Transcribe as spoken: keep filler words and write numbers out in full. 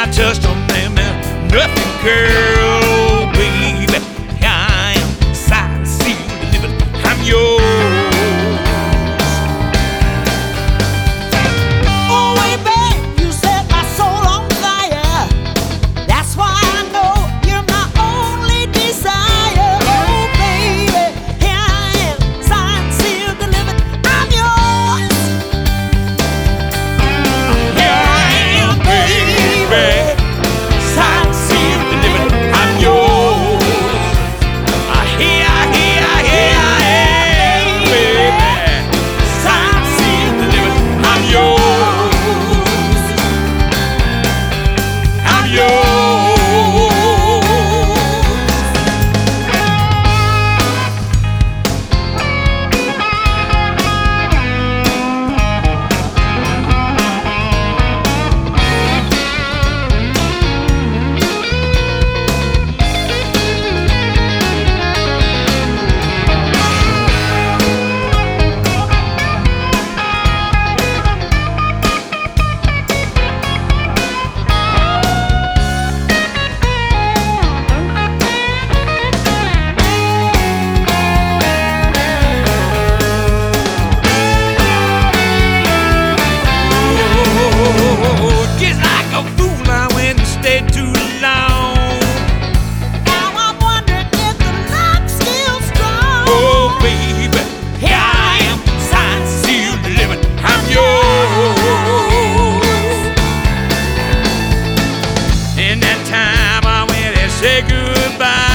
I touched them, them and nothing, girl. Oh, baby, I am signed, sealed, delivered. I'm yours. Oh, way back, you set my soul on fire. That's why I know you're my only desire. Oh, baby, here I am, signed, sealed, delivered. I'm yours. Here I am, baby, signed, sealed, delivered. I'm yours. I hear, I hear, I hear, I am, baby, signed, sealed, delivered. I'm yours. I'm yours. Just like a fool, I went and stayed too long. Now I'm wondering if the lock's still strong. Oh, baby, here I am, signed, sealed, delivered. I'm yours. In that time, I went and said goodbye.